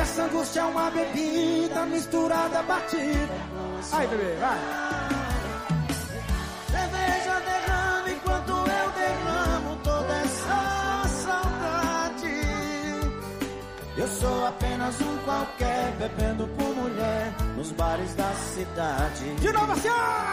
essa angústia é uma bebida misturada, batida. Ai, bebê, vai. Cerveja derrama enquanto eu derramo toda essa saudade. Eu sou apenas um qualquer, bebendo por mulher nos bares da cidade. De novo assim,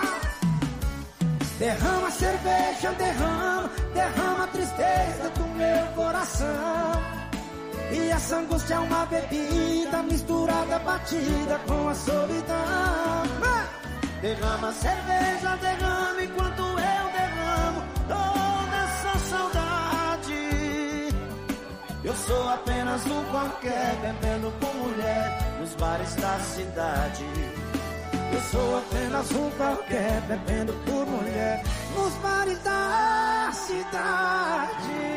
derrama cerveja, derrama a tristeza do meu coração. E essa angústia é uma bebida misturada, batida com a solidão. Derrama cerveja, derrama enquanto eu derramo toda essa saudade. Eu sou apenas um qualquer, bebendo com mulher nos bares da cidade. Eu sou apenas um qualquer, bebendo por mulher nos bares da cidade.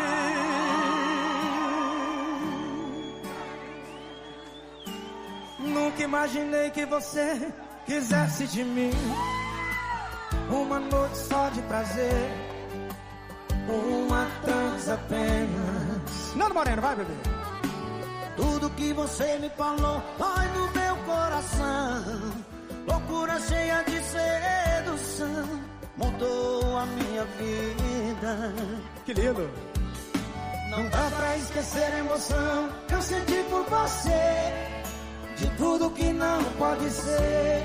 Nunca imaginei que você quisesse de mim uma noite só de prazer, uma transa apenas. Nando Moreno, vai, bebê. Tudo que você me falou dói no meu coração. Loucura cheia de sedução mudou a minha vida. Que lindo. Não dá pra esquecer a emoção que eu senti por você, de tudo que não pode ser.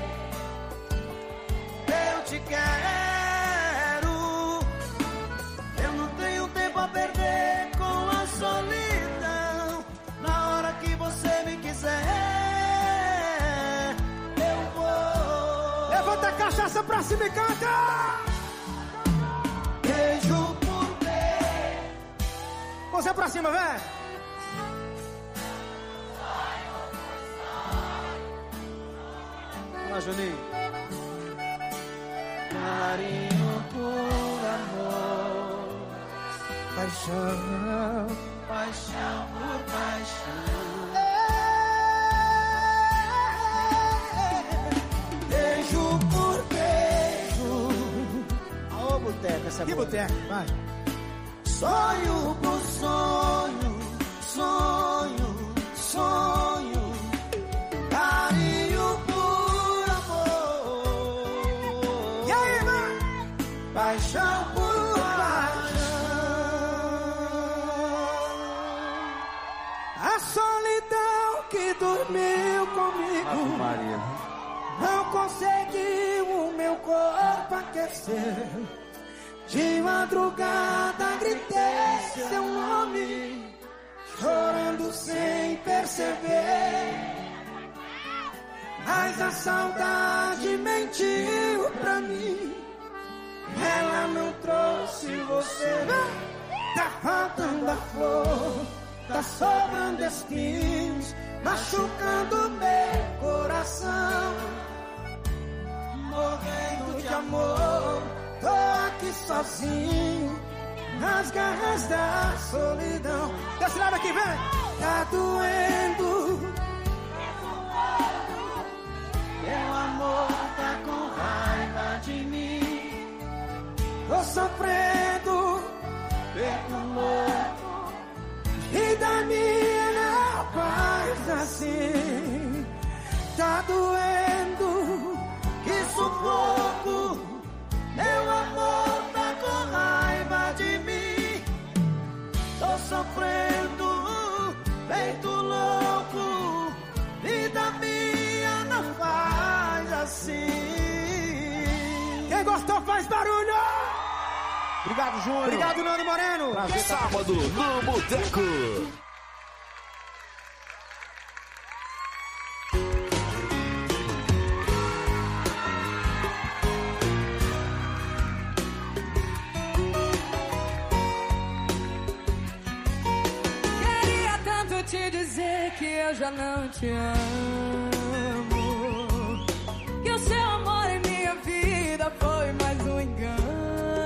Eu te quero, eu não tenho tempo a perder com a solidão. Na hora que você me quiser, eu vou. Levanta a cachaça pra cima e canta. Beijo por beijo. Você pra cima, vem. Juninho. Carinho por amor, paixão, paixão por paixão. Beijo por beijo. Aô, boteca, essa que boteca, vai. Sonho por sonho, sonho, sonho. Carinho por paixão por paixão. A solidão que dormiu comigo, Maria, não conseguiu o meu corpo aquecer. De madrugada gritei seu nome, chorando sem perceber. Mas a saudade mentiu pra mim, ela não trouxe você. Tá faltando a flor, tá sobrando espinhos, machucando meu coração. Morrendo de amor, tô aqui sozinho, nas garras da solidão. Desse lado aqui, vem! Tá doendo, meu amor tá com raiva de mim. tô sofrendo, Perco louco, e da minha paz assim. Tá doendo, que sufoco. Meu amor tá com raiva de mim. Tô sofrendo, feito louco. Vida minha não faz assim. quem gostou faz barulho! Obrigado, Júnior. Obrigado, Nando Moreno. Sábado no Boteco. Queria tanto te dizer que eu já não te amo, que o seu amor em minha vida foi mais um engano.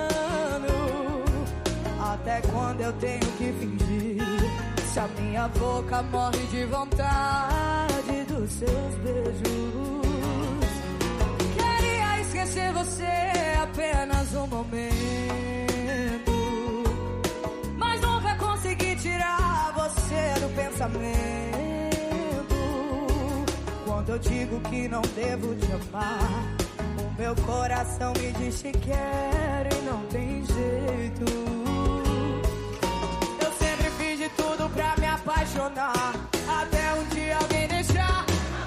Até quando eu tenho que fingir, se a minha boca morre de vontade dos seus beijos. Queria esquecer você apenas um momento, mas nunca consegui tirar você do pensamento. quando eu digo que não devo te amar. O meu coração me diz que quer e não tem jeito. Eu sempre fiz de tudo pra me apaixonar, até um dia alguém deixar.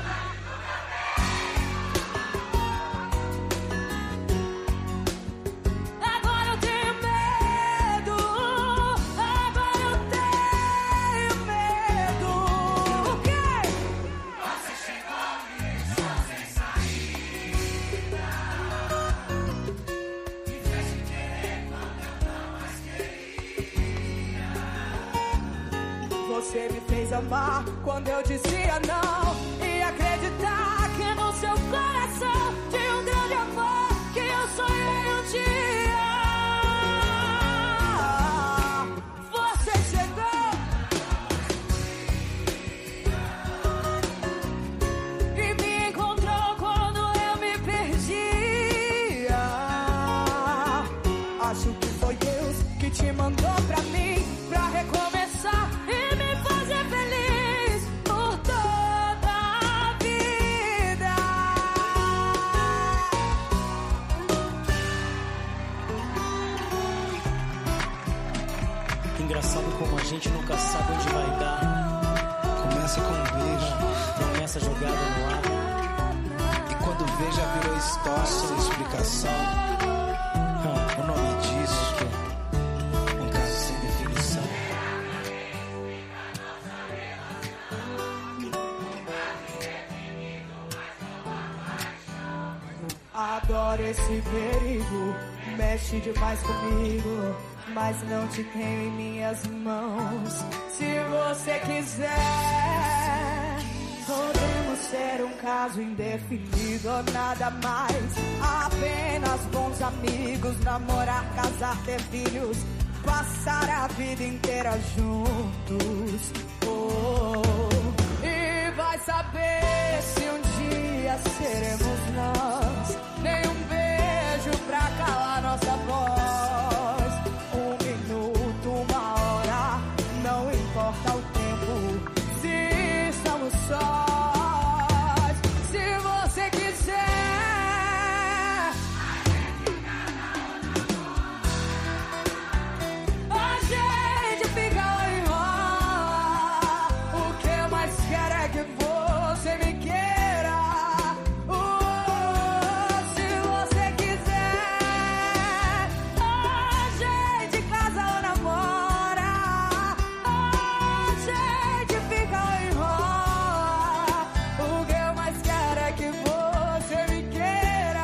Agora eu tenho medo, agora eu tenho medo. O quê? Você chegou e só sem saída. Me fez te querer quando eu não mais queria. Você me fez amar quando eu dizia não, e acreditar que no seu coração tinha um grande amor que eu sonhei um dia. Você chegou e me encontrou quando eu me perdia. Acho que foi Deus que te mandou pra mim, pra recomeçar e me fazer feliz por toda a vida. Engraçado como a gente nunca sabe onde vai dar. Começa com um beijo, Promessa jogada no ar. e quando vê já virou história sem explicação. O nome disso um caso sem definição. Adoro esse perigo, mexe demais comigo, mas não te tenho em minhas mãos. Se você quiser, podemos ser um caso indefinido ou nada mais. Apenas bons amigos, namorar, casar, ter filhos, passar a vida inteira juntos. E vai saber se um dia seremos nós. Nem um beijo pra calar nossa voz. Um minuto, uma hora, não importa o tempo, se estamos sós. Se você quiser, a gente fica ou enrola. O que eu mais quero é que você me queira. Se você quiser, a gente casa ou namora. A gente fica ou enrola. O que eu mais quero é que você me queira.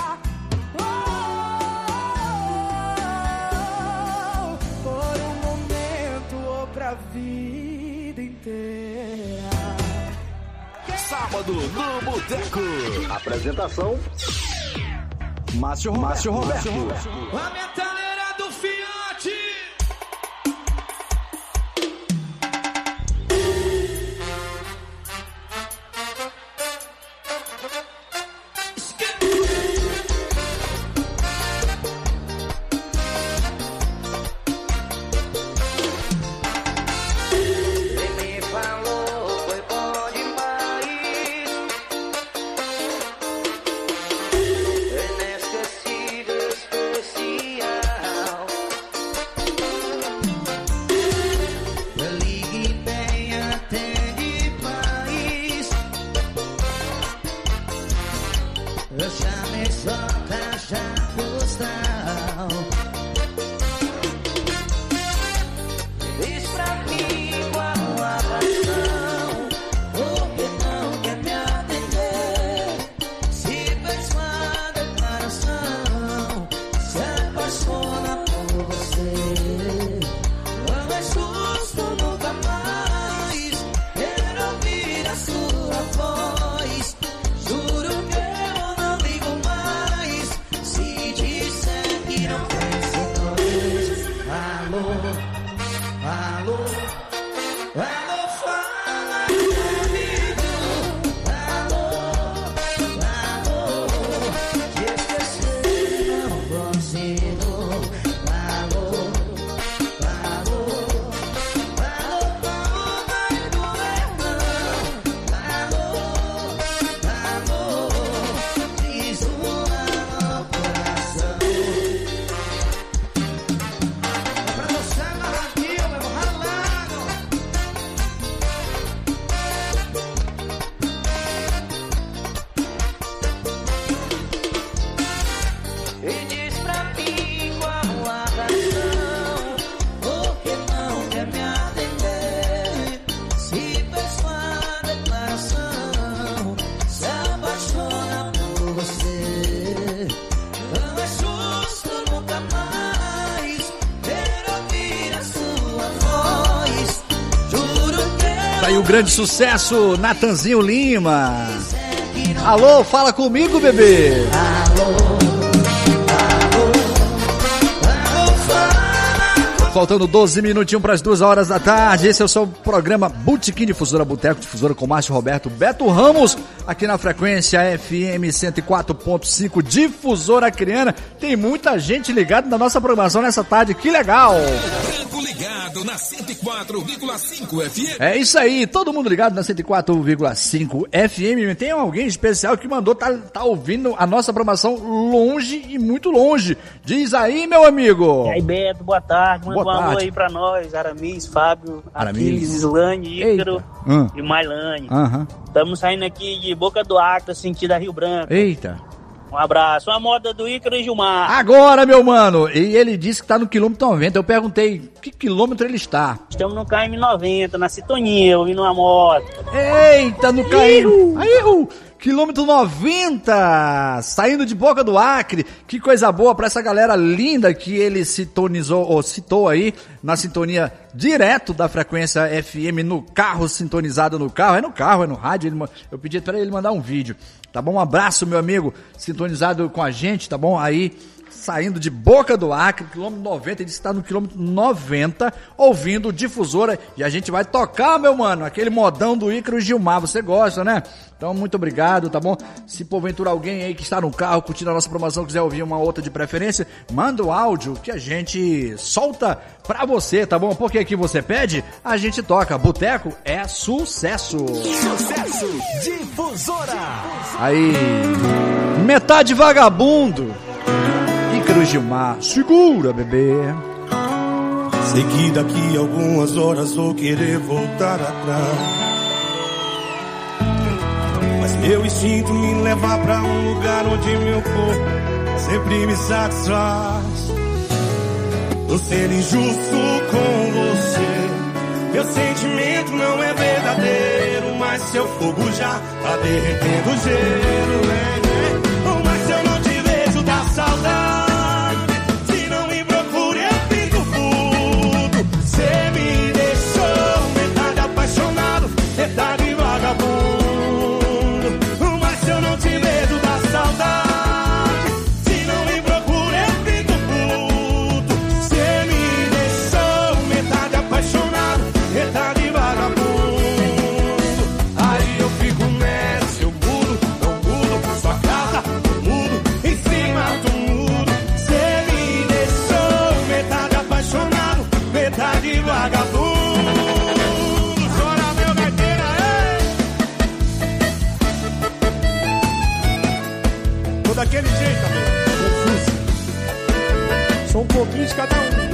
Por um momento ou pra vida inteira. Sábado no Boteco. Apresentação: Márcio Roberto. A metaleira do Fiat. Ele me falou, foi bom demais. Inesquecível, especial. Ligue bem, atende mais. Eu chamei só caixa postal. Diz pra mim qual a razão, porque não quer me atender. Se fez uma declaração, se apaixona por você. Não é justo nunca mais quero ouvir a sua voz. Juro que eu não ligo mais. Tá aí o grande sucesso, Natanzinho Lima. Alô, fala comigo, bebê. Faltando 12 minutinhos para as 2 horas da tarde. Esse é o seu programa Botequim Difusora, Boteco Difusora com Márcio Roberto, Beto Ramos, aqui na frequência FM 104.5, Difusora Acreana. Tem muita gente ligada na nossa programação nessa tarde, que legal! Ligado na 104,5 FM. É isso aí, todo mundo ligado na 104,5 FM. Tem alguém especial que mandou, tá ouvindo a nossa programação longe e muito longe. Diz aí, meu amigo. E aí, Beto, boa tarde. Manda um alô aí pra nós, Aramis, Fábio, Aquiles, Islane, Ícaro e Mailane. Estamos saindo aqui de Boca do Acre, sentido a Rio Branco. Eita. Um abraço, uma moda do Ícaro e Gilmar. Agora, meu mano, e ele disse que tá no quilômetro 90. Eu perguntei que quilômetro ele está. Estamos no KM 90, na sintonia, ouvindo uma moto. Eita, no KM. Aí, quilômetro 90, saindo de Boca do Acre. Que coisa boa pra essa galera linda que ele citou aí na sintonia direto da frequência FM no carro, sintonizado no carro. É no carro, é no rádio. Eu pedi pra ele mandar um vídeo. Tá bom? Um abraço, meu amigo, sintonizado com a gente, tá bom? Aí, saindo de Boca do Acre, quilômetro 90, ele está no quilômetro 90, ouvindo Difusora, e a gente vai tocar, meu mano, aquele modão do Ícaro e Gilmar, você gosta, né? Então, muito obrigado, tá bom? Se porventura alguém aí que está no carro curtindo a nossa promoção quiser ouvir uma outra de preferência, manda o áudio que a gente solta pra você, tá bom? Porque aqui você pede, a gente toca. Boteco é sucesso. Sucesso Difusora. Aí, metade vagabundo. Ícaro Gilmar, segura, bebê. Sei que daqui a algumas horas vou querer voltar atrás, mas meu instinto me leva pra um lugar onde meu corpo sempre me satisfaz. Tô sendo injusto com você, meu sentimento não é verdadeiro, mas seu fogo já tá derretendo o gelo, né? Mas se eu não te vejo dá saudade, se não me procura eu fico puto. Cê me deixou metade apaixonado, metade vagabundo. Mas se eu não te vejo dá saudade, se não me procura eu fico puto. Cê me deixou metade apaixonado, metade vagabundo. Aí eu fico nessa, eu mudo, não mudo, sua casa, eu mudo, em cima do muro. Cê me deixou metade apaixonado, metade vagabundo. Chora meu gaiteira, ei! Tô daquele jeito, amigo, confuso. Só um pouquinho de cada um.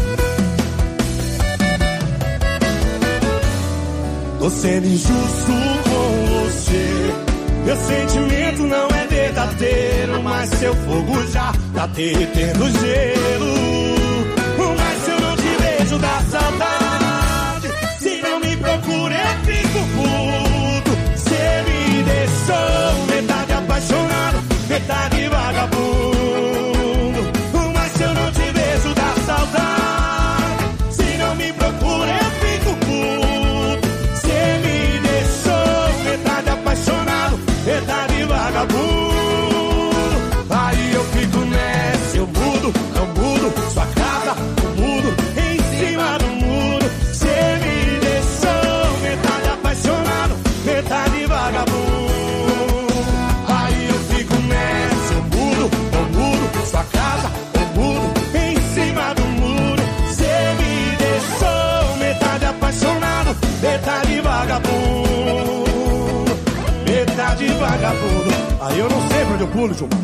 Tô sendo injusto com você, meu sentimento não é verdadeiro, mas seu fogo já tá derretendo o gelo. Mas se eu não te vejo dá saudade, se não me procura eu fico puto. Cê me deixou metade apaixonado, metade vagabundo. Mas se eu não te vejo dá saudade, se não me procura eu fico puto. Cê me deixou metade apaixonado, metade vagabundo. Aí eu fico nessa, eu mudo, não mudo, sua casa, eu mudo, em cima do muro. Cê me deixou metade apaixonado, metade vagabundo. Aí eu fico nessa, eu mudo, não mudo, sua casa, eu mudo, em cima do muro. Cê me deixou metade apaixonado, metade vagabundo, metade vagabundo. Aí eu não sei pra onde eu pulo, Gilmar.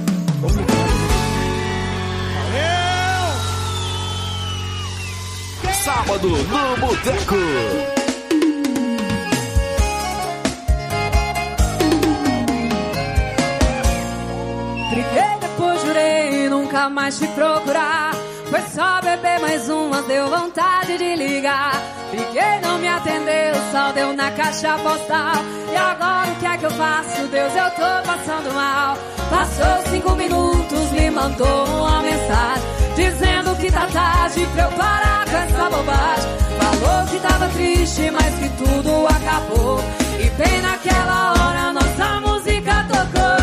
Sábado no Boteco. Briguei, depois jurei nunca mais te procurar. Foi só beber mais uma, deu vontade de ligar. Liguei, não me atendeu, só deu na caixa postal. E agora o que é que eu faço? Deus, eu tô passando mal. Passou 5 minutos, me mandou uma mensagem dizendo que tá tarde pra eu parar com essa bobagem. Falou que tava triste, mas que tudo acabou. E bem naquela hora nossa música tocou.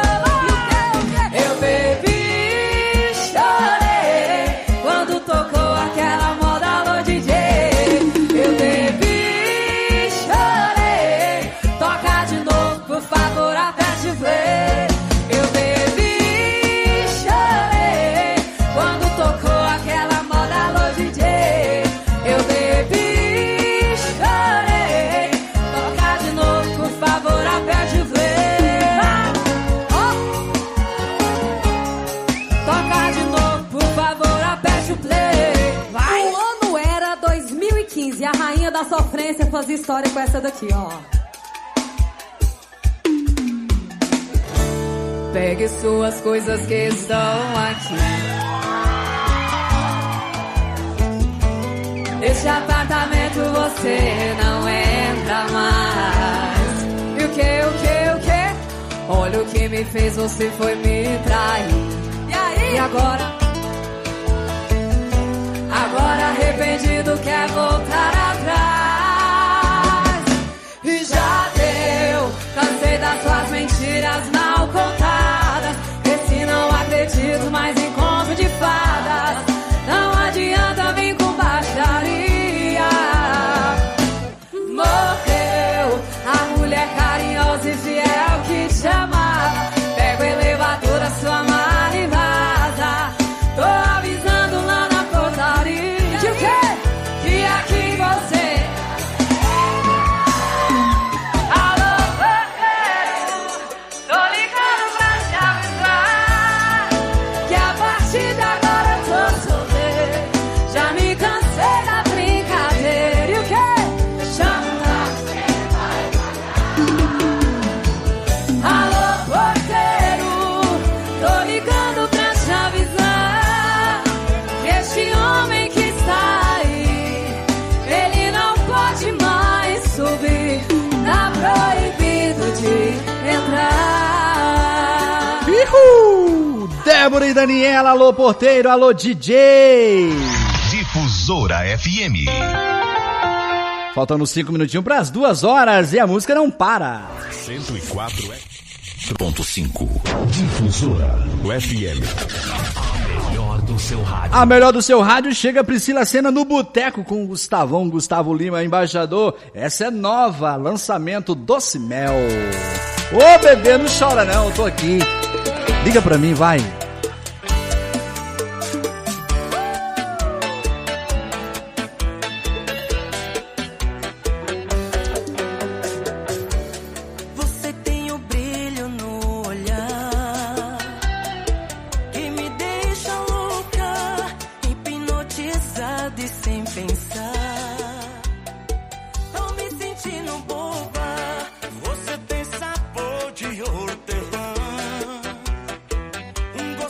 Eu bebi, chorei quando tocou aquela moda alô DJ. Eu bebi, chorei, toca de novo, por favor, aperte o play. Eu bebi, chorei quando tocou aquela moda alô DJ. Eu bebi, chorei, toca de novo, por favor, aperte o play. Toca de novo, por favor, aperte o play. Vai. O ano era 2015 e a rainha da sofrência fazia história com essa daqui, ó. Pegue suas coisas que estão aqui. Neste apartamento você não entra mais. E o que? Olha o que me fez, você foi me trair. E aí? E agora? Agora arrependido quer voltar atrás. E já deu, cansei das suas mentiras mal contadas. Esse não acredito mais em conto de fadas. Não adianta vir com baixaria. Morreu a mulher carinhosa e fiel que te amava. Pega o elevador, a sua mala e vaza. Tô avisando lá na portaria. De o quê? Que aqui você... Alô, porteiro, tô ligando pra te avisar que a partir de agora eu tô solteiro. Já me cansei da brincadeira. E o quê? Chama. Alô, porteiro, tô ligando pra te avisar que este homem que está aí, ele não pode mais subir. Tá proibido de entrar. Ihu! Débora e Daniela, alô porteiro, alô DJ. Difusora FM. Faltando 5 minutinhos para as 2 horas e a música não para. 104.5. Difusora FM. A melhor do seu rádio. A melhor do seu rádio chega Priscila Senna no Boteco com o Gustavo Lima, embaixador. Essa é nova, lançamento Doce Mel. Ô bebê, não chora não, eu tô aqui. Liga pra mim, vai. Você tem o brilho no olhar que me deixa louca, hipnotizada e sem pensar. Tô me sentindo boba. Você tem sabor de hortelã,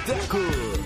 Boteco.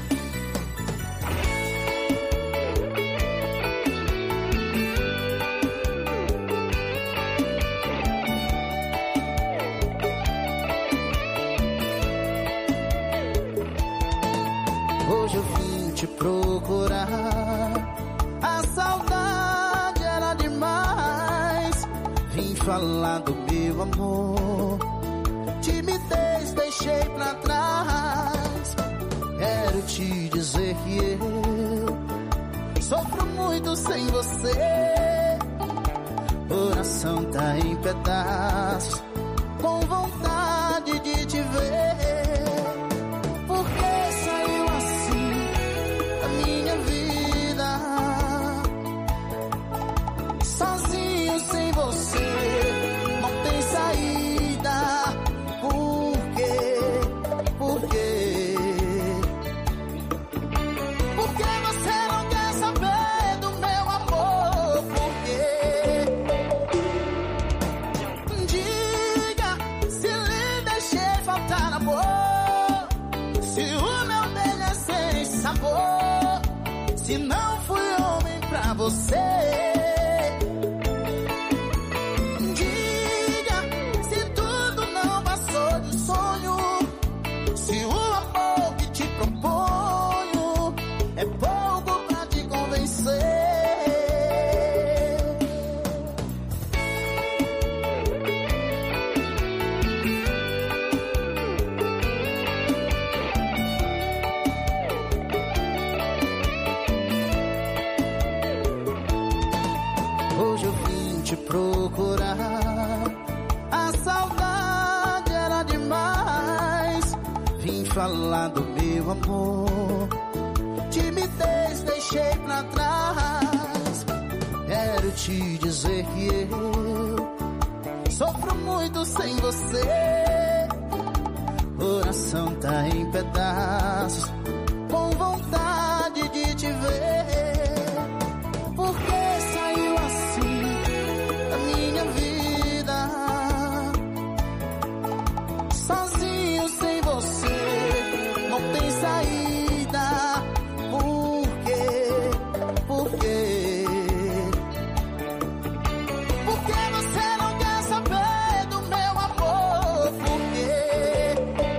Hoje eu vim te procurar, a saudade era demais. Vim falar do meu amor, timidez deixei pra trás. Quero te dizer que eu sofro muito sem você. Coração tá em pedaços, com vontade de te ver. Sozinho sem você não tem saída. Por quê? Por quê? Por que você não quer saber do meu amor? Por quê? Diga se lhe deixei faltar amor, se o meu bem é sem sabor, se não fui homem pra você. Procurar, a saudade era demais. Vim falar do meu amor, timidez deixei pra trás. Quero te dizer que eu sofro muito sem você. Coração tá em pedaços, com vontade de te ver. Por que saiu assim da minha vida? Sozinho sem você não tem saída. Por quê? Por quê? Por que você não quer saber do meu amor? Por quê?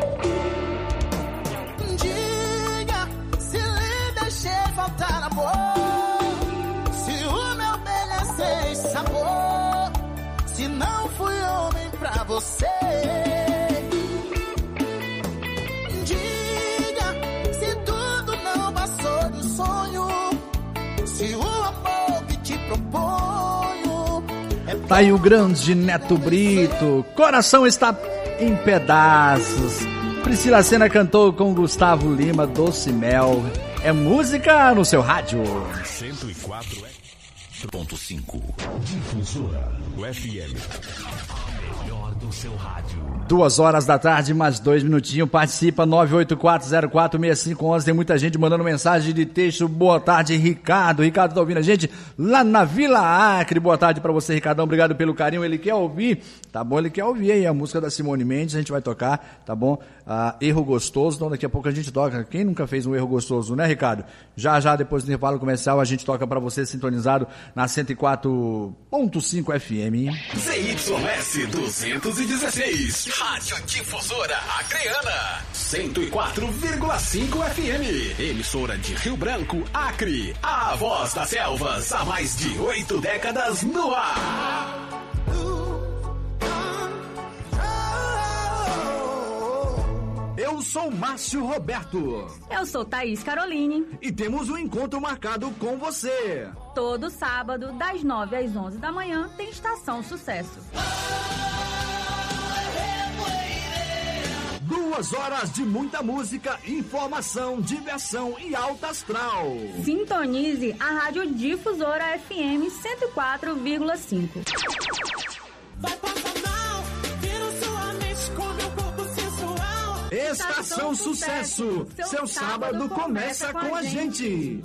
Diga se lhe deixei faltar amor, se o meu bem é sem sabor, se não fui homem pra você. Diga se tudo não passou de sonho, se o amor que te proponho é... Tá aí o grande Neto Brito, Coração Está em Pedaços. Priscila Senna cantou com Gustavo Lima, Doce Mel. É música no seu rádio. 104.5 Difusora FM. A melhor do seu rádio. 2 horas da tarde, mais 2 minutinhos. Participa 984046511. Tem muita gente mandando mensagem de texto. Boa tarde, Ricardo. Ricardo tá ouvindo a gente lá na Vila Acre. Boa tarde pra você, Ricardão. Obrigado pelo carinho. Ele quer ouvir, tá bom? Ele quer ouvir aí a música da Simone Mendes. A gente vai tocar, tá bom? Erro Gostoso. Então daqui a pouco a gente toca. Quem nunca fez um erro gostoso, né, Ricardo? Já depois do intervalo comercial a gente toca pra você sintonizado na 104.5 FM. ZYS 216, Rádio Difusora Acreana, 104,5 FM, emissora de Rio Branco, Acre, a voz das selvas, há mais de 8 décadas no ar. Eu sou Márcio Roberto. Eu sou Thaís Caroline. E temos um encontro marcado com você. Todo sábado, das 9 às 11 da manhã, tem Estação Sucesso. 2 horas de muita música, informação, diversão e alta astral. Sintonize a Rádio Difusora FM 104,5. Vai passar mal, vira sua mente com meu corpo sensual. Estação Sucesso, seu sábado começa com a gente.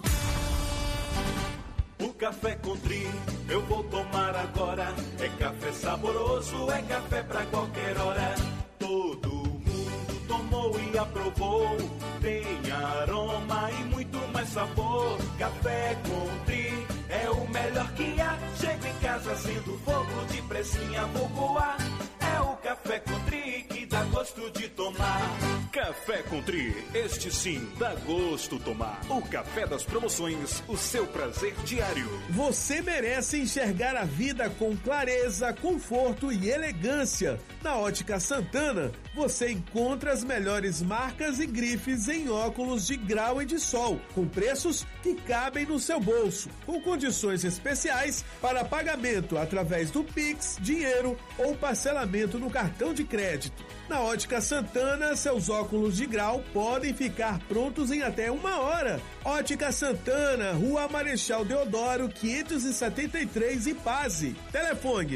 O café Country eu vou tomar agora. É café saboroso, é café pra qualquer hora. Todo mundo tomou e já provou? Tem aroma e muito mais sabor. Café Country é o melhor que há. Chego em casa sendo fogo de pressinha, vou coar. É o Café Country que dá gosto de tomar. Café Country, este sim dá gosto tomar. O café das promoções, o seu prazer diário. Você merece enxergar a vida com clareza, conforto e elegância. Na Ótica Santana, você encontra as melhores marcas e grifes em óculos de grau e de sol, com preços que cabem no seu bolso, com condições especiais para pagamento através do Pix, dinheiro ou parcelamento no cartão de crédito. Na Ótica Santana, seus óculos de grau podem ficar prontos em até 1 hora. Ótica Santana, Rua Marechal Deodoro, 573, Ipase. Telefone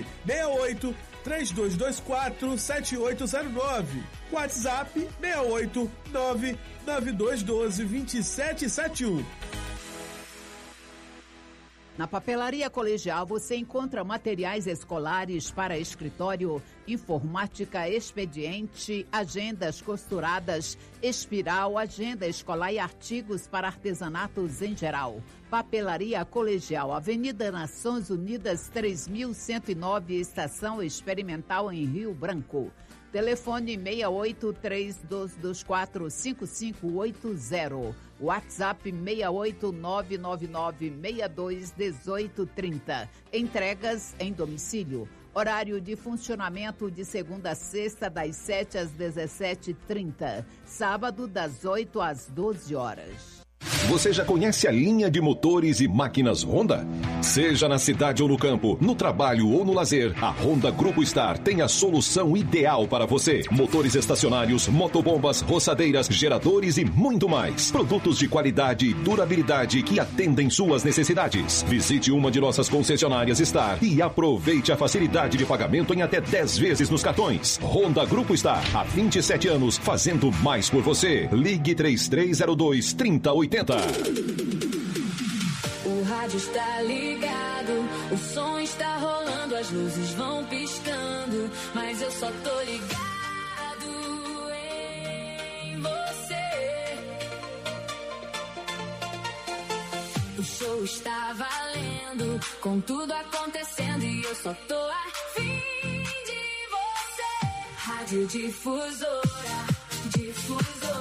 68-3224-7809. WhatsApp 689-9212-2771. Na Papelaria Colegial você encontra materiais escolares para escritório, informática, expediente, agendas costuradas, espiral, agenda escolar e artigos para artesanatos em geral. Papelaria Colegial, Avenida Nações Unidas 3109, Estação Experimental em Rio Branco. Telefone 68-3224-5580. WhatsApp 68999621830. Entregas em domicílio. Horário de funcionamento de segunda a sexta, das 7 às 17h30. Sábado, das 8 às 12 horas. Você já conhece a linha de motores e máquinas Honda? Seja na cidade ou no campo, no trabalho ou no lazer, a Honda Grupo Star tem a solução ideal para você. Motores estacionários, motobombas, roçadeiras, geradores e muito mais. Produtos de qualidade e durabilidade que atendem suas necessidades. Visite uma de nossas concessionárias Star e aproveite a facilidade de pagamento em até 10 vezes nos cartões. Honda Grupo Star, há 27 anos, fazendo mais por você. Ligue 3302-3080. O rádio está ligado, o som está rolando, as luzes vão piscando, mas eu só tô ligado em você. O show está valendo, com tudo acontecendo e eu só tô afim de você. Rádio Difusora, Difusora.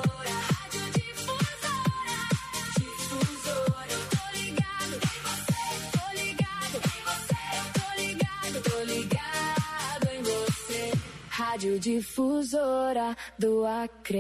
Rádio Difusora do Acre.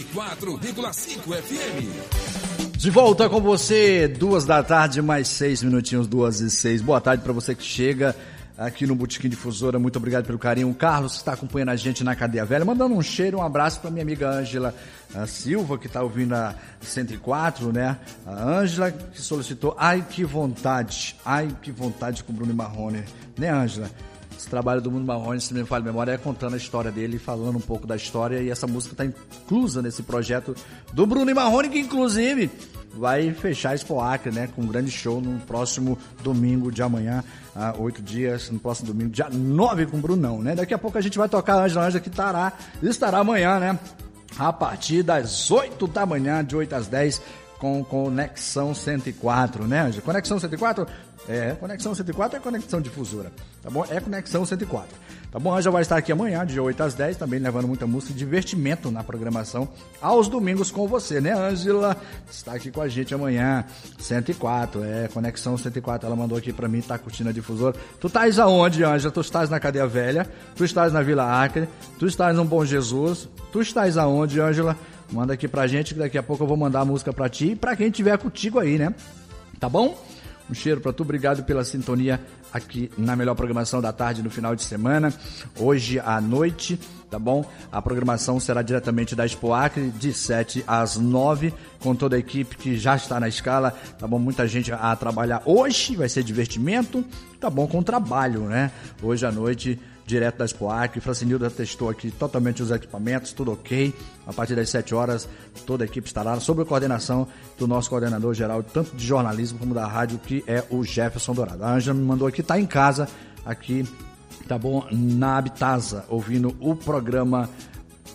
104,5 FM. De volta com você, 2 da tarde, mais 6 minutinhos, 2h06. Boa tarde para você que chega aqui no Botequim Difusora. Muito obrigado pelo carinho. O Carlos que está acompanhando a gente na Cadeia Velha. Mandando um cheiro, um abraço para minha amiga Ângela Silva, que está ouvindo a 104, né? A Ângela que solicitou. Ai, que vontade com o Bruno Marrone. Né, Ângela? Esse trabalho do Bruno Marrone, se me falha a memória, é contando a história dele, falando um pouco da história, e essa música está inclusa nesse projeto do Bruno Marrone, que inclusive vai fechar a Expo Acre, né, com um grande show no próximo domingo de amanhã, 8 dias, no próximo domingo, dia 9 com o Brunão, né? Daqui a pouco a gente vai tocar a Ângela, que estará amanhã, né, a partir das 8 da manhã, de 8 às 10, com Conexão 104, né, Ângela? Conexão 104? Conexão 104 é Conexão Difusora, tá bom? É Conexão 104, tá bom? A Ângela vai estar aqui amanhã, de 8 às 10, também levando muita música e divertimento na programação aos domingos com você, né, Ângela? Está aqui com a gente amanhã, 104, Conexão 104, ela mandou aqui pra mim, tá curtindo a Difusora. Tu estás aonde, Ângela? Tu estás na Cadeia Velha, tu estás na Vila Acre, tu estás no Bom Jesus, tu estás aonde, Ângela? Manda aqui pra gente, que daqui a pouco eu vou mandar a música pra ti e pra quem tiver contigo aí, né? Tá bom? Um cheiro pra tu, obrigado pela sintonia aqui na melhor programação da tarde no final de semana. Hoje à noite, tá bom? A programação será diretamente da Expo Acre, de 7 às 9, com toda a equipe que já está na escala, tá bom? Muita gente a trabalhar hoje, vai ser divertimento, tá bom? Com trabalho, né? Hoje à noite, direto da Expo Acre. Francinildo já testou aqui totalmente os equipamentos, tudo ok. A partir das 7 horas, toda a equipe estará sob a coordenação do nosso coordenador geral, tanto de jornalismo como da rádio, que é o Jefferson Dourado. A Ângela me mandou aqui, tá em casa, aqui, tá bom, na Habitasa, ouvindo o programa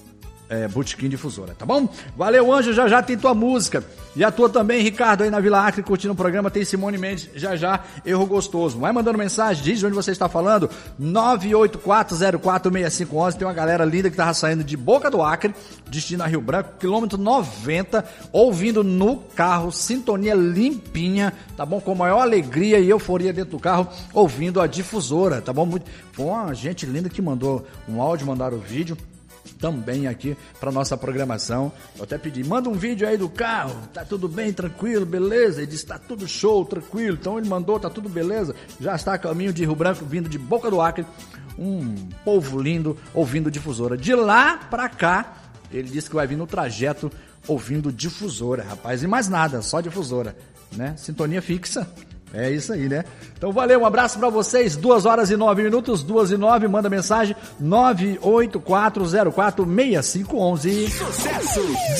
Botequim Difusora, tá bom? Valeu, Anjo, já tem tua música. E a tua também, Ricardo, aí na Vila Acre, curtindo o programa. Tem Simone Mendes, já, Erro Gostoso. Vai mandando mensagem, diz onde você está falando, 984046511. Tem uma galera linda que tava saindo de Boca do Acre, destino a Rio Branco, quilômetro 90, ouvindo no carro, sintonia limpinha, tá bom? Com maior alegria e euforia dentro do carro, ouvindo a Difusora, tá bom? Foi uma gente linda que mandou um áudio, mandaram o vídeo também aqui para nossa programação. Eu até pedi, manda um vídeo aí do carro, tá tudo bem, tranquilo, beleza? Ele disse, tá tudo show, tranquilo. Então ele mandou, tá tudo beleza? Já está a caminho de Rio Branco, vindo de Boca do Acre, um povo lindo ouvindo Difusora. De lá pra cá, ele disse que vai vir no trajeto ouvindo Difusora, rapaz, e mais nada, só Difusora, né? Sintonia fixa. É isso aí, né? Então valeu, um abraço pra vocês, 2h09, 2h09, manda mensagem, 984046511. Sucesso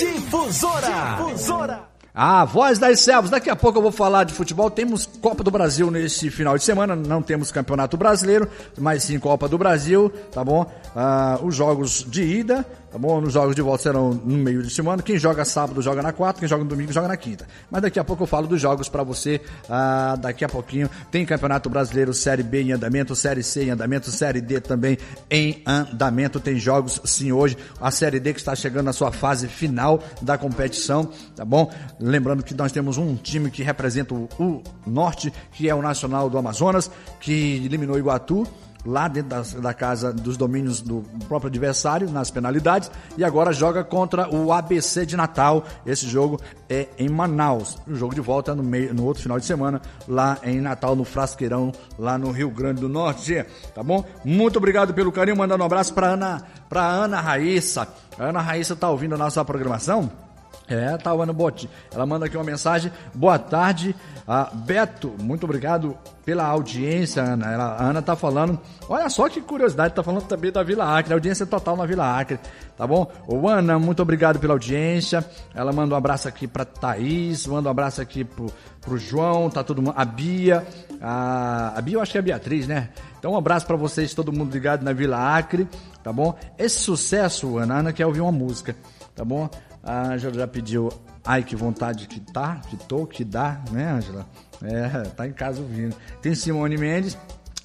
Difusora. A Voz das Selvas, daqui a pouco eu vou falar de futebol, temos Copa do Brasil nesse final de semana, não temos Campeonato Brasileiro, mas sim Copa do Brasil, tá bom? Os jogos de ida, tá bom? Os jogos de volta serão no meio de semana, quem joga sábado joga na quarta, quem joga no domingo joga na quinta. Mas daqui a pouco eu falo dos jogos pra você, daqui a pouquinho tem Campeonato Brasileiro, Série B em andamento, Série C em andamento, Série D também em andamento, tem jogos sim hoje, a Série D que está chegando na sua fase final da competição, tá bom? Lembrando que nós temos um time que representa o Norte, que é o Nacional do Amazonas, que eliminou o Iguatu, lá dentro da casa dos domínios do próprio adversário, nas penalidades, e agora joga contra o ABC de Natal. Esse jogo é em Manaus. O jogo de volta no outro final de semana, lá em Natal, no Frasqueirão, lá no Rio Grande do Norte, tá bom? Muito obrigado pelo carinho, mandando um abraço pra Ana Raíssa. A Ana Raíssa tá ouvindo a nossa programação? Tá o Ana Botti. Ela manda aqui uma mensagem. Boa tarde, Beto. Muito obrigado pela audiência, Ana. A Ana tá falando. Olha só que curiosidade, tá falando também da Vila Acre. Audiência total na Vila Acre, tá bom? Ô, Ana, muito obrigado pela audiência. Ela manda um abraço aqui pra Thaís, manda um abraço aqui pro João, tá todo mundo. A Bia. A Bia, eu acho que é a Beatriz, né? Então, um abraço pra vocês, todo mundo ligado na Vila Acre, tá bom? Esse sucesso, Ana, a Ana quer ouvir uma música, tá bom? A Ângela já pediu Ai Que Vontade Que Tá, que dá, né, Ângela? Tá em casa ouvindo. Tem Simone Mendes.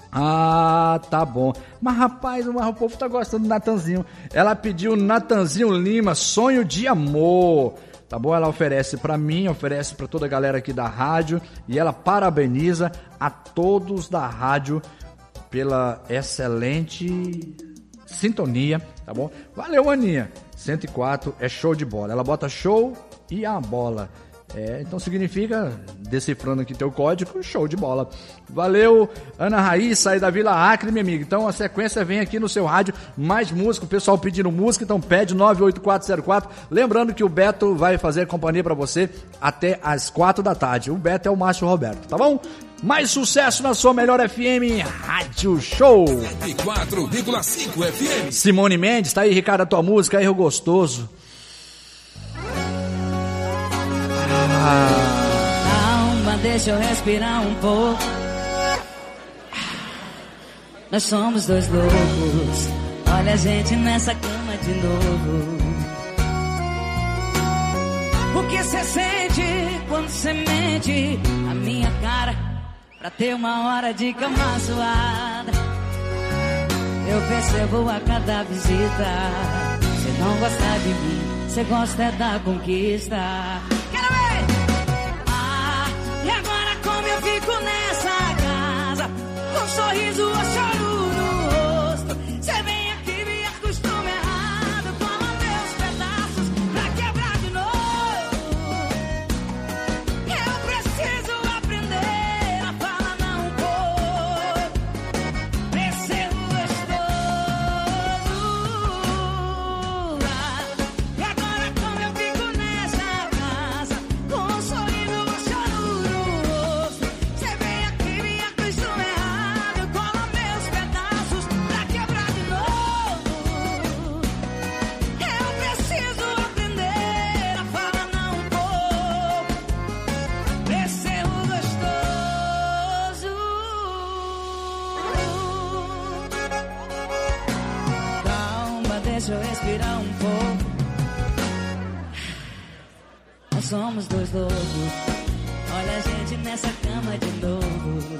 Tá bom. Mas, rapaz, o povo tá gostando do Natanzinho. Ela pediu Natanzinho Lima, Sonho de Amor. Tá bom? Ela oferece pra mim, oferece pra toda a galera aqui da rádio. E ela parabeniza a todos da rádio pela excelente sintonia, tá bom? Valeu, Aninha. 104 é show de bola. Ela bota show e a bola. Então significa, decifrando aqui teu código, show de bola. Valeu, Ana Raíssa aí da Vila Acre, minha amiga. Então a sequência vem aqui no seu rádio, mais música, o pessoal pedindo música, então pede 98404. Lembrando que o Beto vai fazer companhia pra você até as 4 da tarde. O Beto é o Márcio Roberto, tá bom? Mais sucesso na sua melhor FM, Rádio Show 104,5 FM. Simone Mendes, tá aí, Ricardo, a tua música, Erro Gostoso. Calma, deixa eu respirar um pouco. Nós somos dois loucos. Olha a gente nessa cama de novo. O que cê sente quando cê mente a minha cara pra ter uma hora de cama suada? Eu percebo a cada visita. Cê não gosta de mim, cê gosta é da conquista. Quero ver! E agora como eu fico nessa casa, com um sorriso ou choro no rosto? Cê vem aqui, me acostuma errado, toma meus pedaços pra quebrar de novo. Eu preciso aprender a falar não vou. Esse erro gostoso. E agora como eu fico nessa casa, com um sorriso ou choro no rosto? Cê vem aqui, me acostuma errado, cola meus pedaços pra quebrar de novo. Eu preciso aprender a falar não vou. Esse erro gostoso. Calma, deixa eu respirar um pouco. somos dois loucos. Olha a gente nessa cama de novo.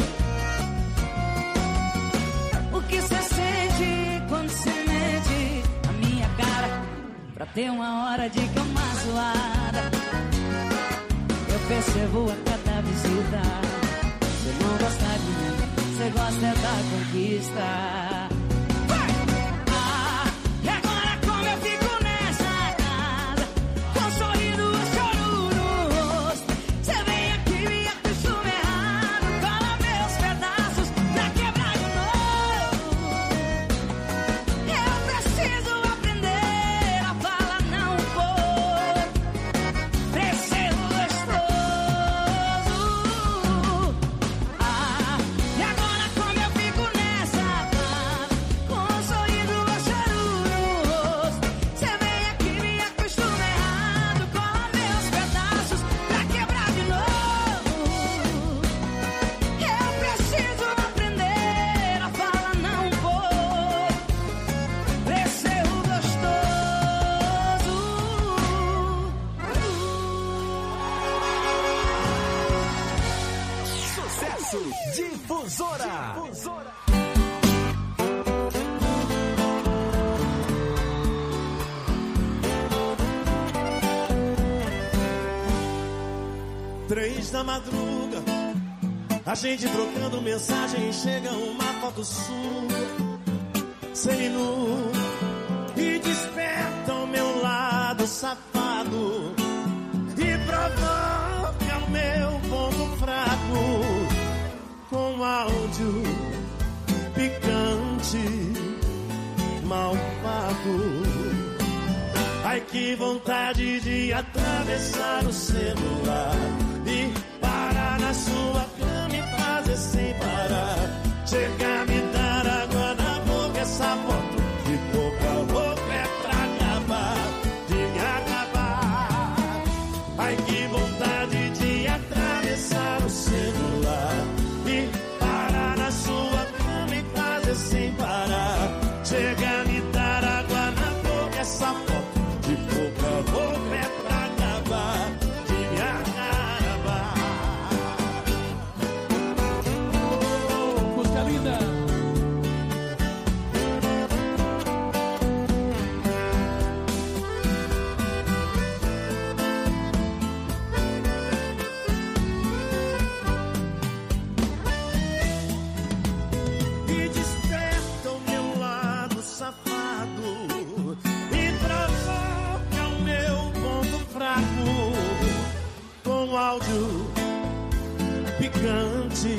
O que cê sente quando cê mente na minha cara pra ter uma hora de cama zoada? Eu percebo a cada visita. Cê não gosta de mim, cê gosta da conquista. E agora como eu fico nessa casa, com um sorriso ou choro no rosto? Cê vem aqui e me acostuma errado, cola meus pedaços pra quebrar de novo. Eu preciso aprender a falar não vou. Preciso gostoso. E agora como eu fico nessa casa, com um sorriso ou choro no rosto? Cê vem aqui e me acostuma errado, cola meus pedaços pra quebrar de novo. Eu preciso aprender a falar não vou. Preciso gostoso. Sucesso Difusora. Três da madruga, a gente trocando mensagem, chega uma foto sua, seminu, e desperta o meu lado safado e provoca o meu ponto fraco com áudio picante, malvado. Ai, que vontade de atravessar o celular e parar na sua cama e fazer sem parar. Chegar, me dar água na boca, essa foto de boca a boca é pra acabar, de me acabar. Ai, que vontade de atravessar o celular e parar na sua cama e fazer sem parar. Chegar, me dar água na boca, essa foto de boca a boca é pra acabar, de me acabar. Música linda. E desperta o meu lado safado e provoca o meu ponto fraco com áudio picante,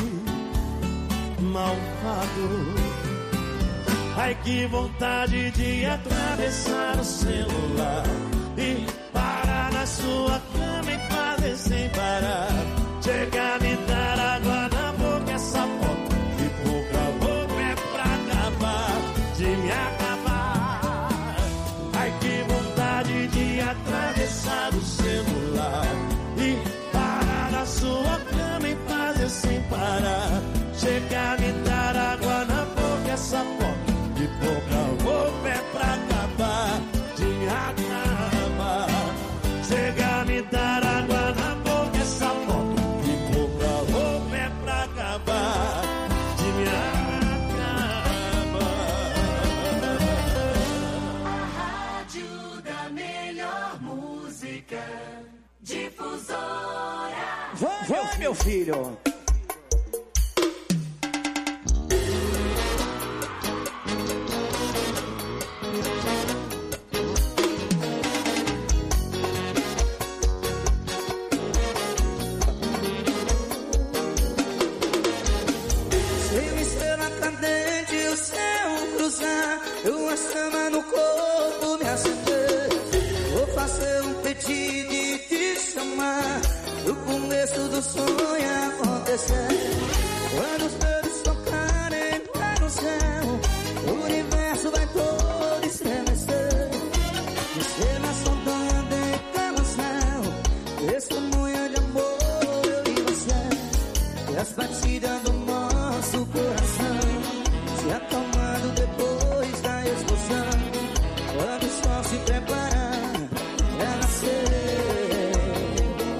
malvado. Ai, que vontade de atravessar o celular e parar na sua cama e fazer sem parar. Chegar, me dar água na boca, essa foto de boca a boca é pra acabar, de me acabar. Ai, que vontade de atravessar o celular e parar na sua cama e fazer sem parar. Chegar, me dar água na boca, essa foto de boca a boca é pra acabar, de me acabar. Chegar, me dar água na boca, essa foto de boca a boca é pra acabar, de me acabar. Rádio da melhor música, Difusora. Vai, meu filho. Seu estrela cadente, o céu cruzar, tua chama no corpo me acender. Vou fazer um pedido e te chamar, no começo do sonho acontecer. Quando os dedos tocarem lá no céu, o universo vai todo estremecer. Estrelas sondando em cada céu, testemunha de amor, eu e você. E as batidas do nosso coração se acalmando depois da explosão. Quando o sol se preparar pra nascer,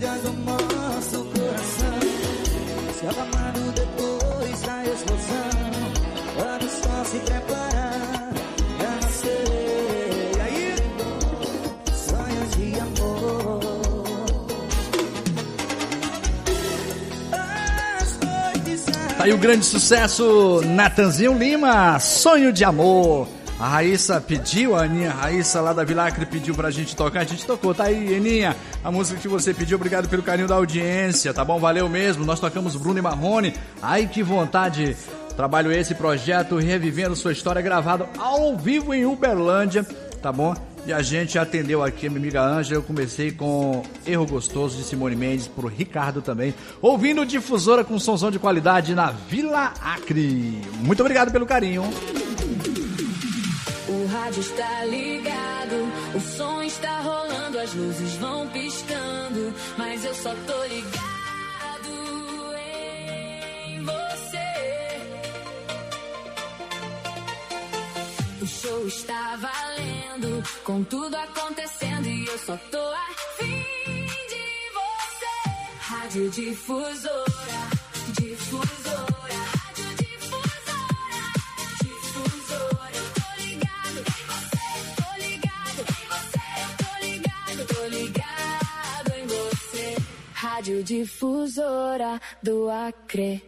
feridas do nosso coração. Se acalmando depois da explosão, quando o sol se prepara pra nascer. E aí? Sonhos de amor. Tá aí o grande sucesso, Natanzinho Lima, Sonho de Amor. A Raíssa pediu, a Aninha Raíssa lá da Vila Acre pediu pra gente tocar, a gente tocou. Tá aí, Aninha, a música que você pediu, obrigado pelo carinho da audiência, tá bom? Valeu mesmo, nós tocamos Bruno e Marrone. Ai, que vontade, trabalho esse projeto, revivendo sua história, gravado ao vivo em Uberlândia, tá bom? E a gente atendeu aqui a minha amiga Ângela. Eu comecei com Erro Gostoso de Simone Mendes, pro Ricardo também, ouvindo Difusora com somzão de qualidade na Vila Acre. Muito obrigado pelo carinho. O rádio está ligado, o som está rolando, as luzes vão piscando, mas eu só tô ligado em você. O show está valendo, com tudo acontecendo, e eu só tô afim de você. Rádio Difusora, Difusora, Rádio Difusora, Difusora. Eu tô ligado em você, tô ligado em você, eu tô ligado em você. Rádio Difusora do Acre.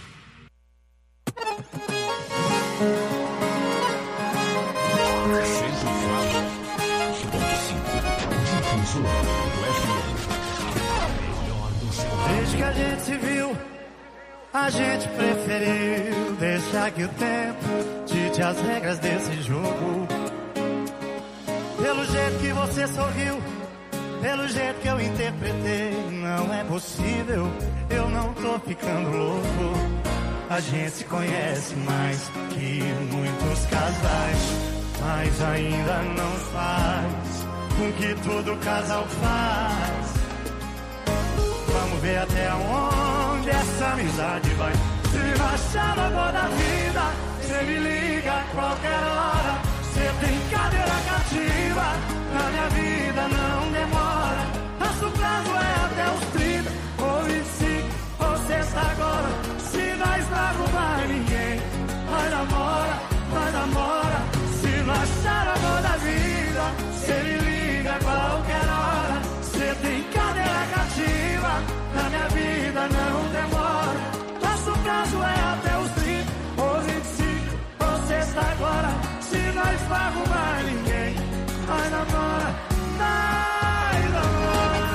Desde que a gente se viu, a gente preferiu deixar que o tempo dite as regras desse jogo. Pelo jeito que você sorriu, pelo jeito que eu interpretei, não é possível, eu não tô ficando louco. A gente se conhece mais que muitos casais, mas ainda não faz com que todo casal faz. Vamos ver até onde essa amizade vai. Se achar o amor da vida, cê me liga a qualquer hora. Cê tem cadeira cativa, na minha vida não demora. Nosso prazo é até os 30 ou 25, ou sexta agora. Se nós não arrumar ninguém, vai namora, vai namora. Se não achar o amor da vida, cê me liga a qualquer hora. Cê tem cadeira cativa, na minha vida não demora. Nosso prazo é até os 30 ou 25, ou sexta agora. Se nós não arrumar ninguém, vai namora, vai namora.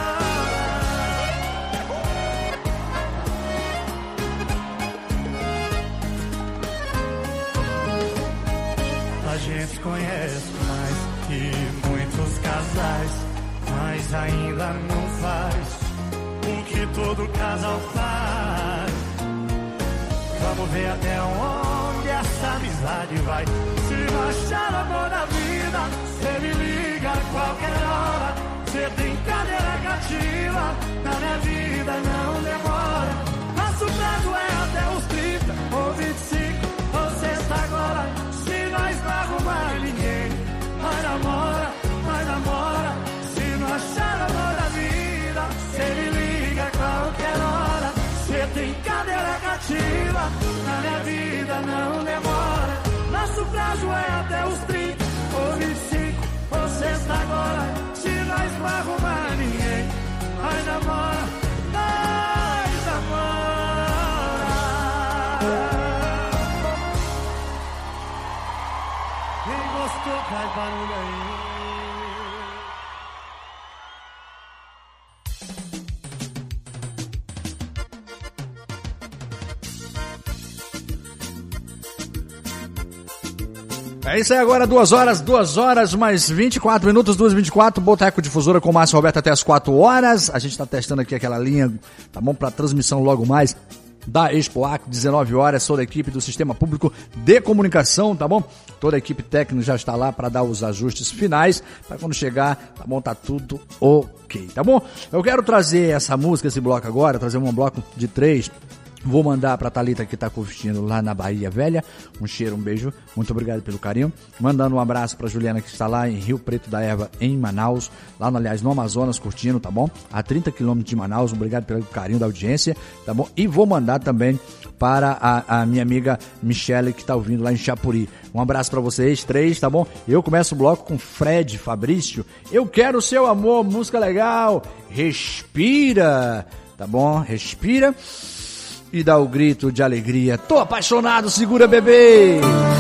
A gente conhece mais que muitos casais, mas ainda não faz o que todo casal faz. Vamos ver até onde essa amizade vai. Se não achar o amor da vida, cê me liga a qualquer hora. Cê tem cadeira cativa, na minha vida não demora. Nosso prazo é até os 30 ou 25, ou sexta agora. Se nós não arrumar ninguém, vai namora, vai namora. Se não achar o amor da vida, cê me liga a qualquer hora. Cê tem cadeira cativa, na minha vida não demora. Nosso prazo é até os 30 ou 25, ou sexta agora. Se nós não arrumar ninguém, vai namora, nós namora. Quem gostou faz barulho aí. É isso aí agora, 2 horas mais 24 minutos, 2h24, Boteco Difusora com o Márcio Roberto até as 4 horas. A gente tá testando aqui aquela linha, tá bom? Pra transmissão logo mais da Expo Acre, 19 horas, toda a equipe do Sistema Público de Comunicação, tá bom? Toda a equipe técnica já está lá para dar os ajustes finais, para quando chegar, tá bom? Tá tudo ok, tá bom? Eu quero trazer essa música, esse bloco agora, trazer um bloco de 3, Vou mandar pra Thalita que tá curtindo lá na Bahia Velha. Um cheiro, um beijo. Muito obrigado pelo carinho. Mandando um abraço pra Juliana que está lá em Rio Preto da Erva, em Manaus. Lá, aliás, no Amazonas, curtindo, tá bom? A 30 quilômetros de Manaus. Obrigado pelo carinho da audiência, tá bom? E vou mandar também para a minha amiga Michele que tá ouvindo lá em Chapuri. Um abraço pra vocês, 3, tá bom? Eu começo o bloco com Fred Fabrício. Eu quero o seu amor, música legal. Respira, tá bom? Respira. E dá o grito de alegria. Tô apaixonado, segura, bebê!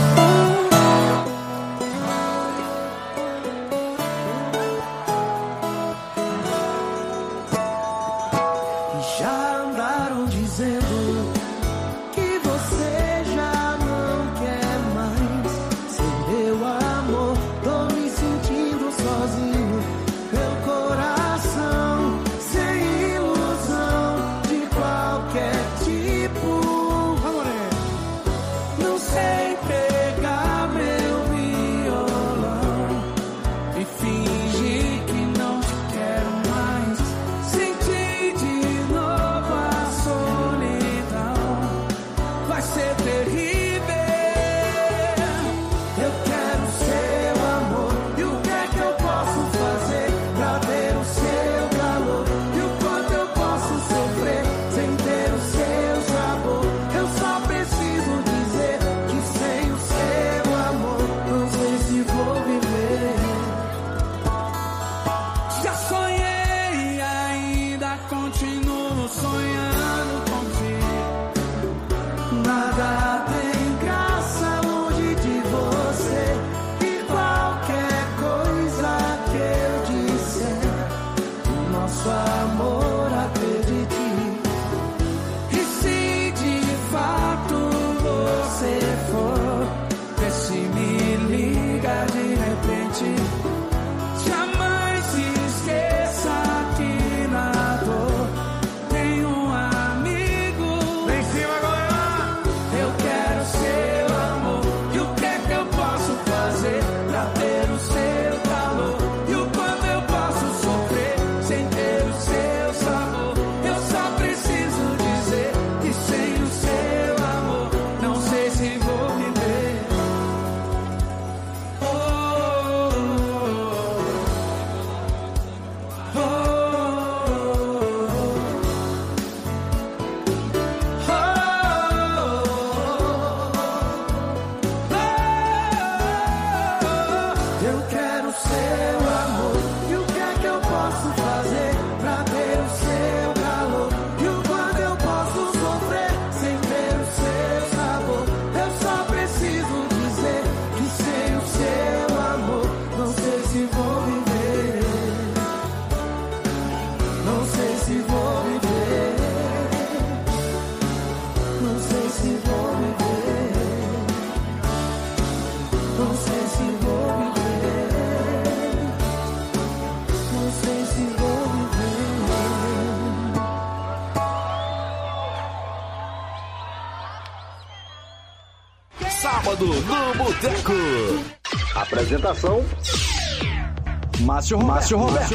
Já andaram dizendo que você já não quer mais ser meu amor. Tô me sentindo sozinho, meu coração sem ilusão de qualquer tipo. Não sei pegar meu violão e fingir que não te quero mais. Sentir de novo a solidão vai ser terrível. Eu quero seu amor. E o que é que eu posso fazer pra ter o seu calor? E o quanto eu posso sofrer sem ter o seu sabor? Eu só preciso dizer que sem o seu amor não sei se vou viver. Já sonhei e ainda continuo sonhando contigo. Nada tem graça longe de você. E qualquer coisa que eu disser, o nosso amor acredite. E se de fato você for, vê se me liga de repente. Jamais se esqueça que na dor tem um amigo. Vem em cima agora! Eu quero seu amor. E o que é que eu posso fazer pra ter o seu calor? E o quanto eu posso sofrer sem ter o seu sabor? Eu só preciso dizer que sem o seu amor não sei se vou viver. Oh, oh, oh, eu quero seu amor. E o que é que eu posso fazer pra ter o seu calor? E o quanto eu posso sofrer sem ter o seu sabor? Eu só preciso dizer que sem o seu amor não sei se vou viver. Não sei se vou viver. Não sei se vou viver. Não sei se vou viver. Não sei se vou viver. Sábado no Boteco. Apresentação: Márcio Roberto.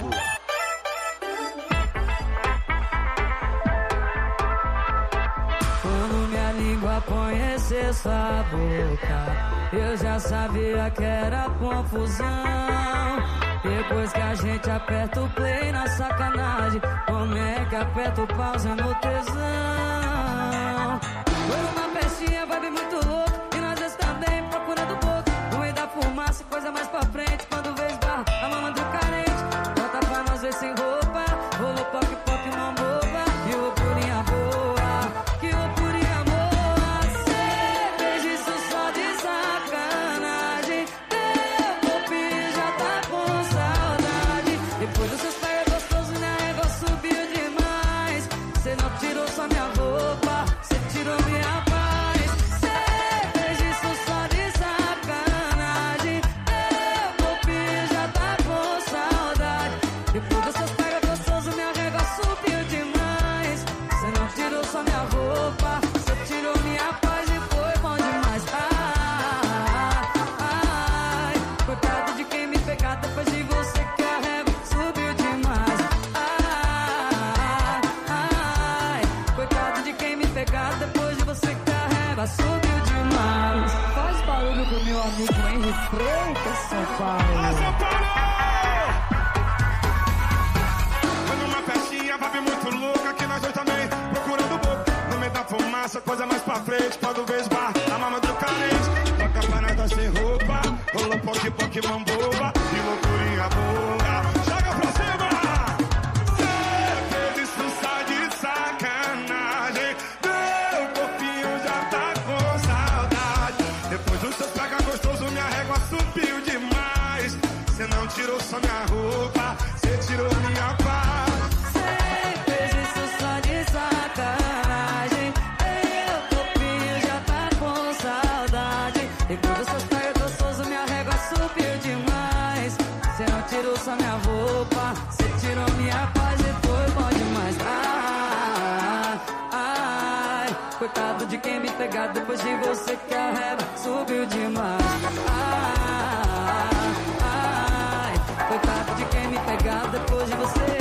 Quando minha língua conheceu sua boca, eu já sabia que era confusão. Depois que a gente aperta o play na sacanagem, como é que aperta o pause no tesão? Foi uma festinha, vibe muito louca, e nós estamos bem procurando boca. No meio da fumaça, coisa mais pra frente, quando vê esbarra a mama do carente. Bota pra nós ver sem roupa, rolou pop, pop, mão boba. Que loucurinha boa, que loucurinha boa. Cerveja, isso só de sacanagem. Meu corpinho já tá com saudade. Depois dos seus pais é gostoso, né? Negócio subiu demais. Cê não tirou só minha voz. pegado, depois de você carrega, subiu demais. Faz barulho pro meu amigo Henry Freitas, São Paulo. São Paulo! Foi numa festinha, vibe muito louca, que nós dois também procurando boca. No meio da fumaça, coisa mais pra frente, quando vejo bar, a mama do carente. Toca pra nada sem roupa, rolou poque mamboba, que loucurinha boa. Joga pra cima! Cê fez isso só de sacanagem, meu corpinho já tá com saudade. Depois do seu pega gostoso, minha régua subiu demais. Cê não tirou só minha roupa, cê tirou minha paz. Cê fez isso só de sacanagem, meu corpinho já tá com saudade. Depois do seu pega gostoso, minha régua subiu demais. Cê não tirou só minha roupa, cê tirou minha paz e foi bom demais. Ai, coitado de quem me pegar depois de você que a régua subiu demais. Ai, coitado de quem me pegar depois de você.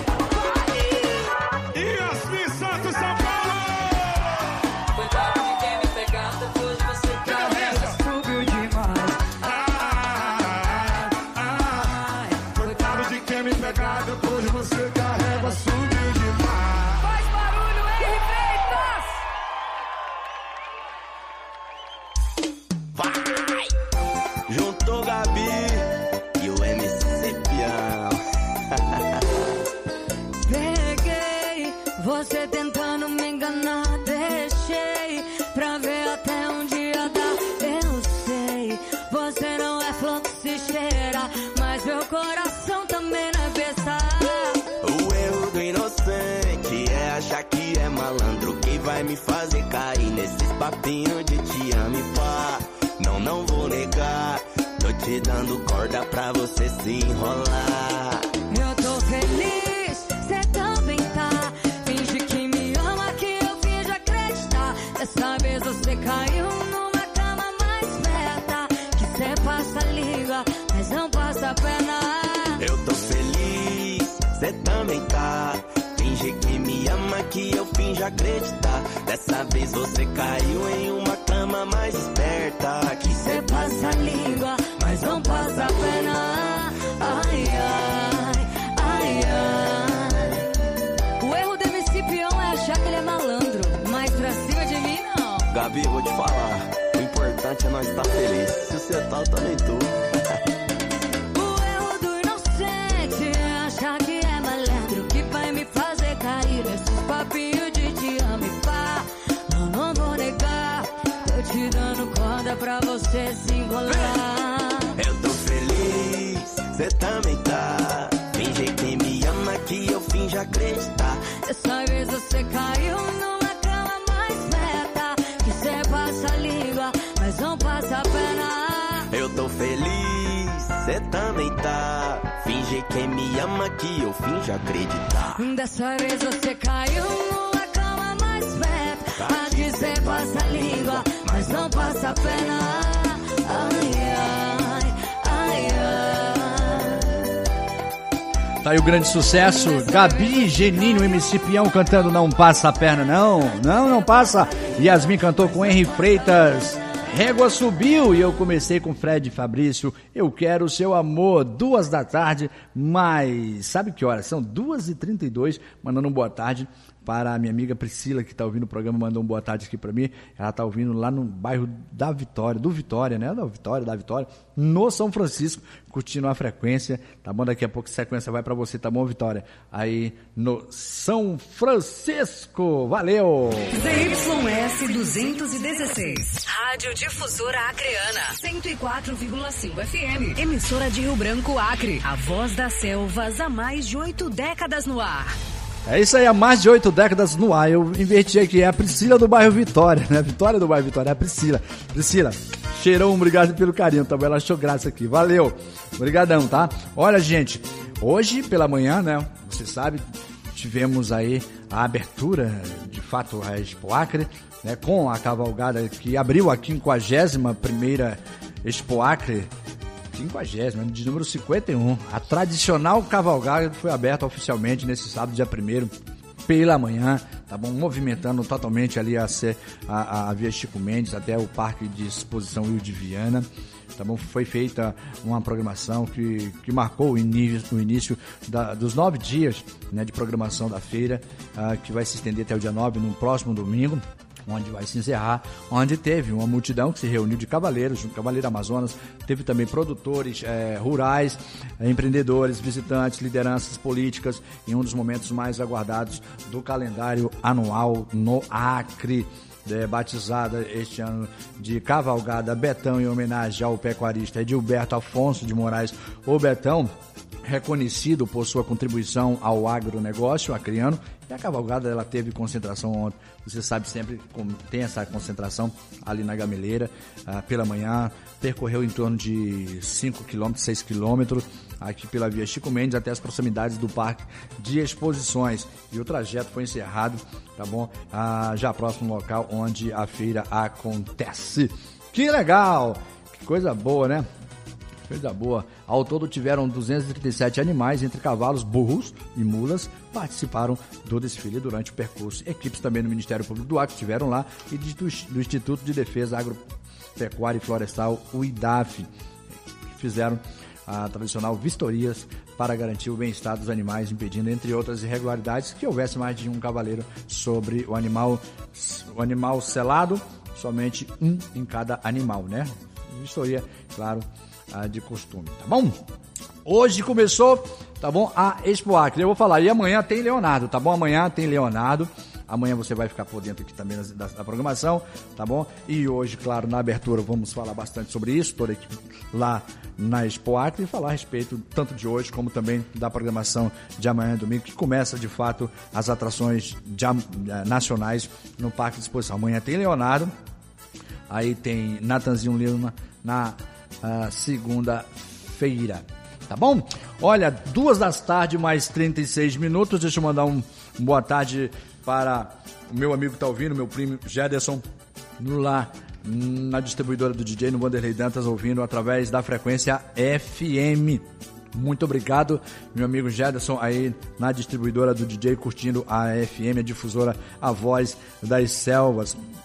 Yasmin Santos, São Paulo! Coitado de quem me pegar depois de você que a régua subiu demais. Ai, Coitado de quem me pegar depois de você que a régua subiu demais. faz barulho, Henry Freitas! Vai! Juntou Gabi e o MC Pião. Peguei você tentando me enganar, deixei pra ver até um dia dá. Eu sei, você não é flor que se cheira, mas meu coração também não é besta. O erro do inocente é achar que é malandro que vai me fazer cair nesses papinhos de te amo e pá. Não vou negar, tô te dando corda pra você se enrolar. Eu tô feliz, cê também tá. Finge que me ama, que eu finge acreditar. Dessa vez você caiu numa cama mais perto, que cê passa a língua, mas não passa a perna. Eu tô feliz, cê também tá. Finge que me ama, que eu finge acreditar. Dessa vez você caiu em uma cama mais esperta, que Cê passa a língua, mas não passa a perna. Ai, ai, ai, ai. O erro do MC Pião é achar que ele é malandro, mas pra cima de mim não. Gabi, vou te falar, o importante é nós estar feliz. Se você tá, eu também tô. O erro do inocente é achar que é malandro, que vai me fazer cair nesses papinhos de te amo e pá. Não vou negar, tô te dando corda pra você se enrolar. Eu tô feliz, cê também tá. Finge que me ama, que eu finge acreditar. Dessa vez você caiu numa cama mais perto, que cê passa a língua, mas não passa a perna. Eu tô feliz, cê também tá. Finge que me ama, que eu finge acreditar. Dessa vez você caiu numa cama mais perto, que cê passa a língua, mas não passa a perna. Ai, ai, ai, ai. Tá aí o grande sucesso, Gabi, Geninho, MC Pião cantando Não Passa a Perna, não passa. Yasmin cantou com Henry Freitas, Régua Subiu, e eu comecei com Fred Fabrício, Eu Quero o Seu Amor, 2 da tarde, mas sabe que horas? São 2h32, mandando boa tarde para a minha amiga Priscila, que está ouvindo o programa, mandou boa tarde aqui para mim. Ela está ouvindo lá no bairro da Vitória, do Vitória, né? Da Vitória, no São Francisco, curtindo a frequência, tá bom? Daqui a pouco a sequência vai para você, tá bom, Vitória? Aí no São Francisco, valeu! ZYS 216, Rádio Difusora Acreana, 104,5 FM, emissora de Rio Branco, Acre, a voz das selvas há mais de 8 décadas no ar. É isso aí, há mais de 8 décadas no ar. Eu inverti aqui, é a Priscila do bairro Vitória, né? Vitória do bairro Vitória, é a Priscila. Priscila, cheirão, obrigado pelo carinho, tá bom? Ela achou graça aqui, valeu. Obrigadão, tá? Olha, gente, hoje pela manhã, né? Você sabe, tivemos aí a abertura, de fato, a Expo Acre, né? Com a cavalgada que abriu a 51ª Expo Acre, 50ª, de número 51. A tradicional cavalgada foi aberta oficialmente nesse sábado, dia 1º, pela manhã, tá bom? Movimentando totalmente ali a Via Chico Mendes até o Parque de Exposição Rio de Viana. Tá bom? Foi feita uma programação que marcou o início dos 9 dias, né, de programação da feira, que vai se estender até o dia 9, no próximo domingo, onde vai se encerrar, onde teve uma multidão que se reuniu de cavaleiros, Cavaleiro Amazonas, teve também produtores rurais, empreendedores, visitantes, lideranças políticas, em um dos momentos mais aguardados do calendário anual no Acre. Batizada este ano de Cavalgada Betão, em homenagem ao pecuarista Edilberto Afonso de Moraes, o Betão, reconhecido por sua contribuição ao agronegócio acreano. E a cavalgada, ela teve concentração ontem, você sabe, sempre tem essa concentração ali na Gameleira, pela manhã, percorreu em torno de 5 km, 6 km, aqui pela Via Chico Mendes até as proximidades do Parque de Exposições, e o trajeto foi encerrado, tá bom? Já próximo ao local onde a feira acontece. Que legal! Que coisa boa, né? Coisa boa. Ao todo tiveram 237 animais, entre cavalos, burros e mulas, participaram do desfile durante o percurso. Equipes também do Ministério Público do Acre estiveram lá e do Instituto de Defesa Agropecuária e Florestal, o IDAF, fizeram a tradicional vistorias para garantir o bem-estar dos animais, impedindo, entre outras irregularidades, que houvesse mais de um cavaleiro sobre o animal selado, somente um em cada animal, né? Vistoria, claro, de costume, tá bom? Hoje começou, tá bom, a Expo Acre, eu vou falar, e amanhã tem Leonardo, tá bom? Amanhã tem Leonardo, amanhã você vai ficar por dentro aqui também da programação, tá bom? E hoje, claro, na abertura vamos falar bastante sobre isso, toda a equipe lá na Expo Acre, e falar a respeito tanto de hoje como também da programação de amanhã, domingo, que começa de fato as atrações nacionais no Parque de Exposição. Amanhã tem Leonardo, aí tem Natanzinho Lima na segunda-feira, tá bom? Olha, 14h mais 36 minutos, deixa eu mandar um boa tarde para o meu amigo que tá ouvindo, meu primo Jederson, lá na distribuidora do DJ, no Vanderlei Dantas, ouvindo através da frequência FM. Muito obrigado, meu amigo Jederson, aí na distribuidora do DJ, curtindo a FM, a difusora A Voz das Selvas.